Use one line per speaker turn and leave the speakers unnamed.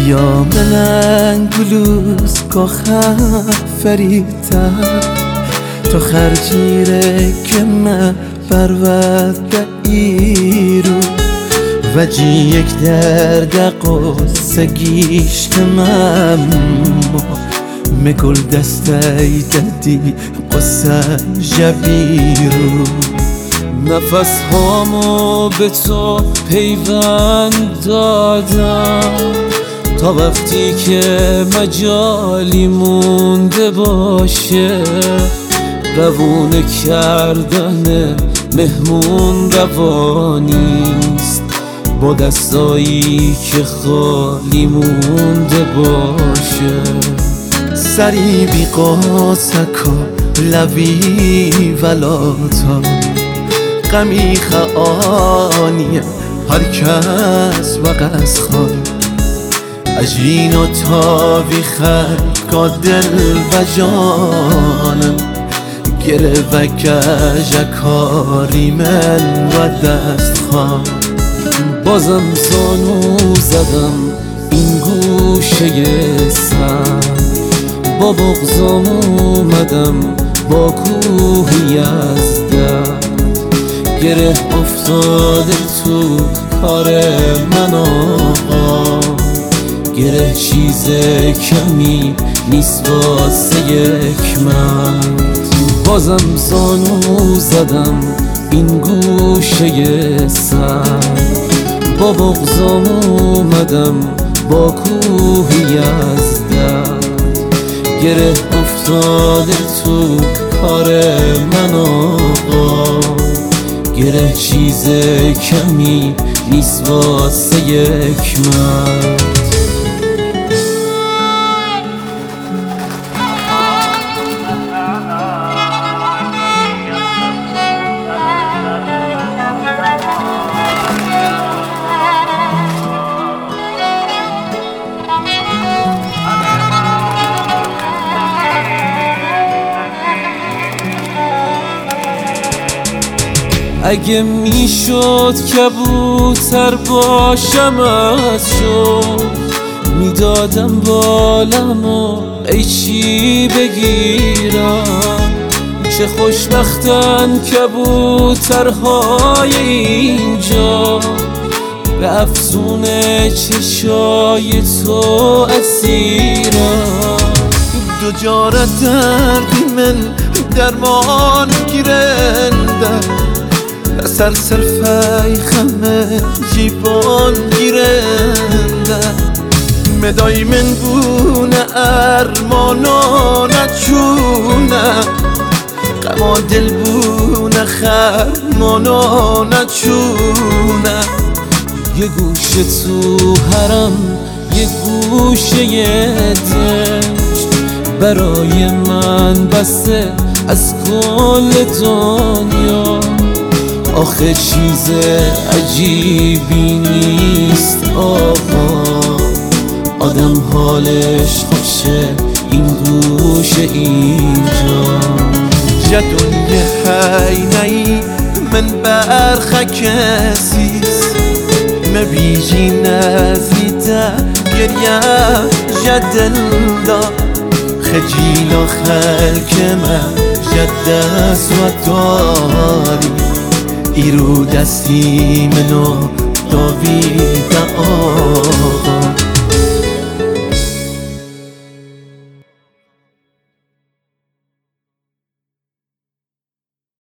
یا من گلوز که فریدم تو خرجیره که من برود ایرو و جی یک درد قصه گیشتم مگل دسته ددی قصه جبیرو نفس هامو به تو پیوند دادم تا وقتی که مجالی مونده باشه روونه کردن مهمون روانیست با دستایی که خالی مونده باشه سری بی قاسکا لوی ولاتا غمی خانیه هر کس و قصخان اجین و تاوی خرکا دل و جانم گره و کجکاری من و دست خواه بازم زانو زدم این گوشه سر با بغضم اومدم با کوهی از درد گره افتاده تو کار من آقا گره چیز کمی نیست واسه یک مرد بازم زانو زدم این گوشه سر با بغضم اومدم با کوهی از درد گره افتاده تو کار من آقا گره چیز کمی نیست واسه یک مرد اگه میشد کبوتر باشم از شد میدادم بالمو قیچی بگیرم چه خوشبختن کبوترهای اینجا به افسون چشای تو اسیرم دو جارت دردی من درمان گیرنده سر صرفه خمه جیبان گیرنده مدای من بونه ارمانا نچونه غما دل بونه خرمانا نچونه یه گوشه تو حرم یه گوشه دشت برای من بسته از کل دنیا آخه چیز عجیبی نیست آقا آدم حالش خوشه این گوشه اینجا جدونی حینهی من برخه کسیست مبیجی نزیده گریم جدل دا خجیل و خلک من جدست و داری ایرو دستی منو داویده